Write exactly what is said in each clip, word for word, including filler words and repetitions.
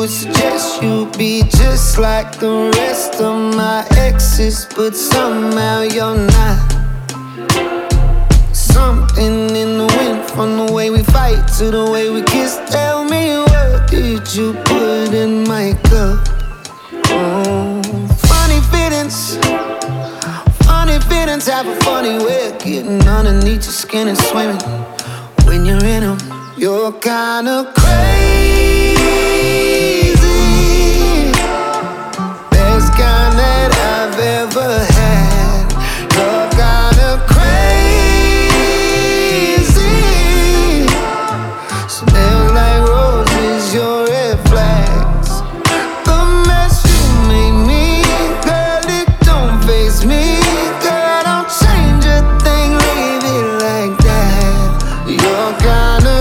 would suggest you be just like the rest of my exes, but somehow you're not. Something in the wind, from the way we fight to the way we kiss. Tell me, what did you put in my cup? Oh, funny feelings, funny feelings have a funny way of getting underneath your skin and swimming. When you're in them, you're kinda crazy. Best kind that I've ever had. You're kinda crazy. Smell like roses, your red flags. The mess you made me, girl, it don't faze me. Girl, don't change a thing, leave it like that. You're kinda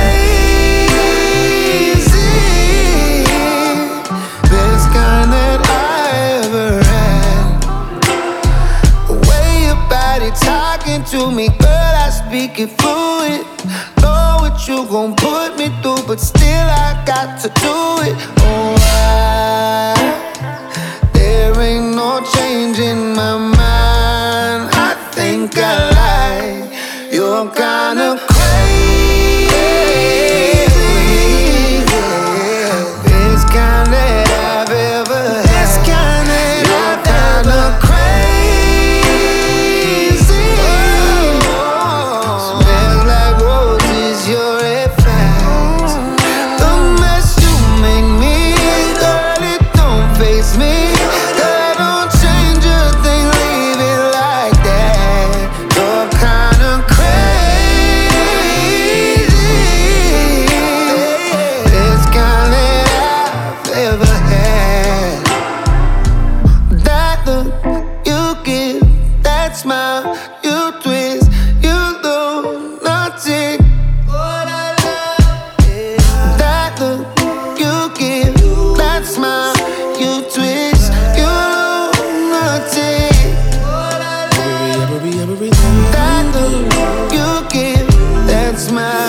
crazy. Best kind that I ever had. The way your body talking to me, girl, I speak it fluid. Know what you gon' put me through, but still I got to do it. Oh, I, there ain't no change in my mind. I think I like, you're kinda crazy. Best kind that I've ever had. Best kind that You're kinda crazy. Smells like roses, your red flags. The mess you make me, girl, it don't faze me. Girl, don't change a thing, leave it like that. You're kinda crazy. Best kind that I've ever had. That look you give, that smile you twist, you do nothing. That look you give, that smile you twist, you do nothing. Every, every, everything. That look you give, that smile